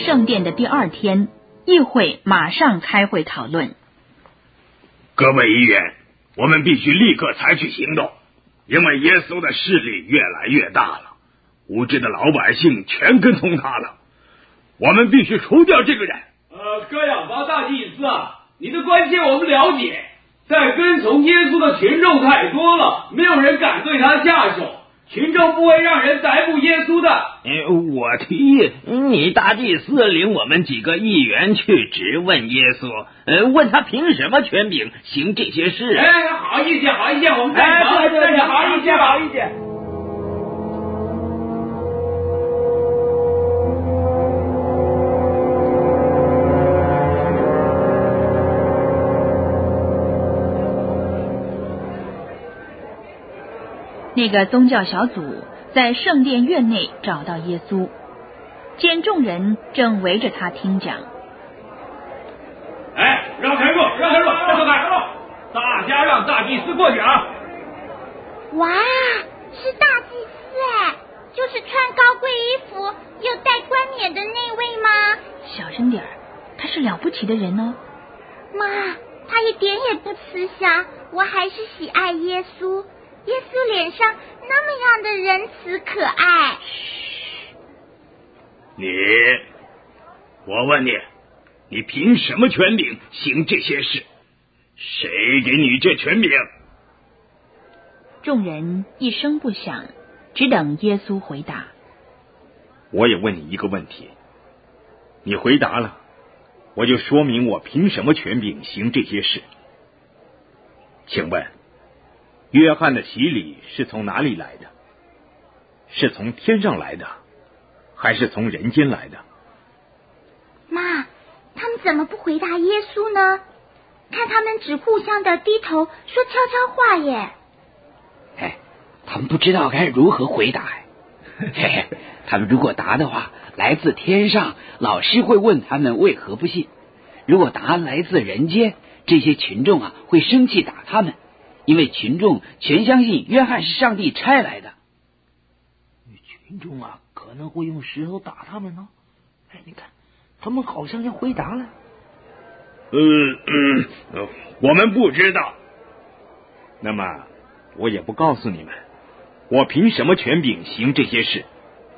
圣殿的第二天，议会马上开会讨论。 各位议员，我们必须立刻采取行动，因为耶稣的势力越来越大了，无知的老百姓全跟从他了，我们必须除掉这个人。 戈亚巴大祭司啊，你的关切我们了解，但跟从耶稣的群众太多了，没有人敢对他下手，群众不会让人逮捕耶稣的。 我提议你大祭司领我们几个议员去质问耶稣，问他凭什么权柄行这些事。 好意见，好意见，我们赞成，这是好意见，好意见。 那个宗教小组在圣殿院内找到耶稣，见众人正围着他听讲。 让开路，让开路，让开路！大家让大祭司过去啊！ 哇，是大祭司就是穿高贵衣服又戴冠冕的那位吗？ 小声点儿，他是了不起的人哦。 妈，他一点也不慈祥，我还是喜爱耶稣。耶稣脸上那么样的仁慈可爱。 我问你，你凭什么权柄行这些事？谁给你这权柄？ 众人一声不响，只等耶稣回答。 我也问你一个问题，你回答了，我就说明我凭什么权柄行这些事。请问约翰的洗礼是从哪里来的？是从天上来的，还是从人间来的？ 妈，他们怎么不回答耶稣呢？看他们只互相的低头说悄悄话耶。 他们不知道该如何回答。他们如果答的话，来自天上，老师会问他们为何不信；如果答案来自人间，这些群众会生气打他们。因为群众全相信约翰是上帝差来的。 群众可能会用石头打他们呢。你看，他们好像要回答了。 我们不知道。 那么我也不告诉你们，我凭什么权柄行这些事？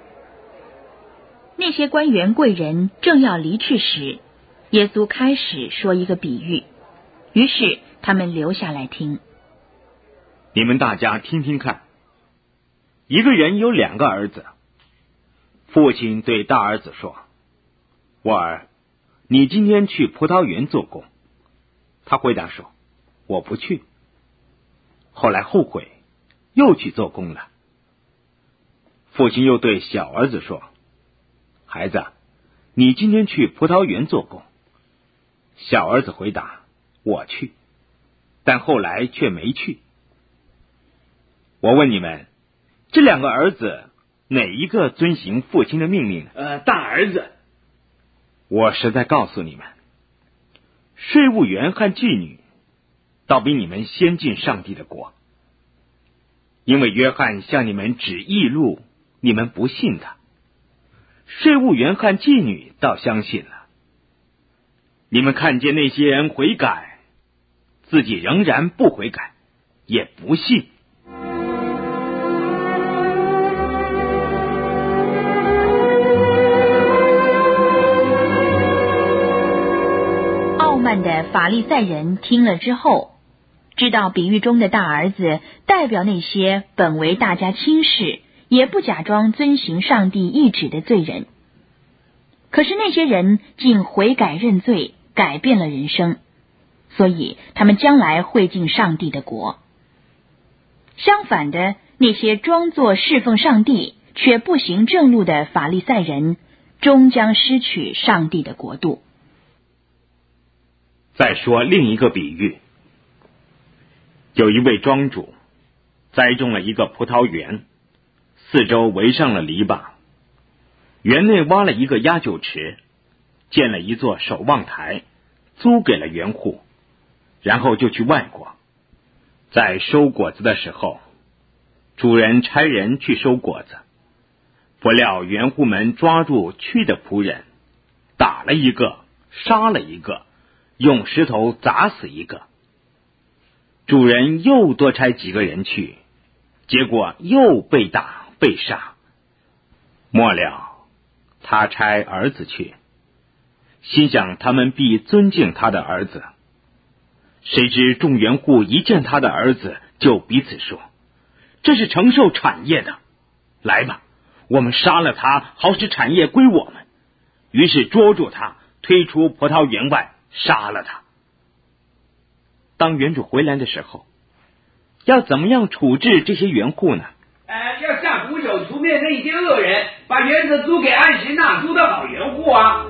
那些官员贵人正要离去时，耶稣开始说一个比喻，于是他们留下来听。 你们大家听听看，一个人有2个儿子，父亲对大儿子说：我儿，你今天去葡萄园做工。他回答说：我不去。后来后悔，又去做工了。父亲又对小儿子说：孩子，你今天去葡萄园做工。小儿子回答：我去。但后来却没去。我问你们，这2个儿子哪一个遵行父亲的命令？ 大儿子。 我实在告诉你们，税务员和妓女倒比你们先进上帝的国。因为约翰向你们指义路，你们不信他；税务员和妓女倒相信了。你们看见那些人悔改，自己仍然不悔改，也不信。 傲慢的法利赛人听了之后，知道比喻中的大儿子代表那些本为大家轻视，也不假装遵行上帝意旨的罪人。可是那些人竟悔改认罪，改变了人生，所以他们将来会进上帝的国。相反的，那些装作侍奉上帝却不行正路的法利赛人，终将失去上帝的国度。 再说另一个比喻，有一位庄主栽种了一个葡萄园，四周围上了篱笆，园内挖了一个压酒池，建了一座守望台，租给了园户，然后就去外国。在收果子的时候，主人差人去收果子，不料园户们抓住去的仆人， 打了一个，杀了一个，用石头砸死一个。主人又多差几个人去，结果又被打被杀。末了，他差儿子去，心想他们必尊敬他的儿子。谁知众园户一见他的儿子，就彼此说：这是承受产业的，来吧，我们杀了他，好使产业归我们。于是捉住他，推出葡萄园外，杀了他。当园主回来的时候，要怎么样处置这些园户呢？ 要下毒手除灭那些恶人，把园子租给按时纳租的好园户啊。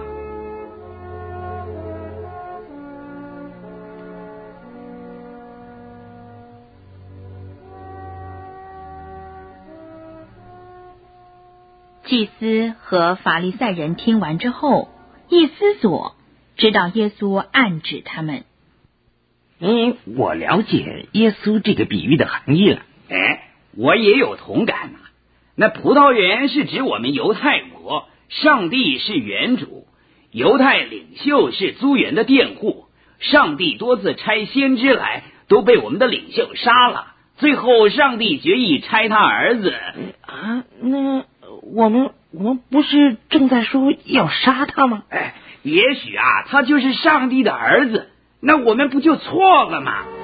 祭司和法利赛人听完之后，一思索，知道耶稣暗指他们。 我了解耶稣这个比喻的含义了。 我也有同感啊。那葡萄园是指我们犹太国，上帝是园主，犹太领袖是租园的佃户。上帝多次差先知来，都被我们的领袖杀了。最后，上帝决意差他儿子那我们不是正在说要杀他吗？ 也许他就是上帝的儿子，那我们不就错了吗？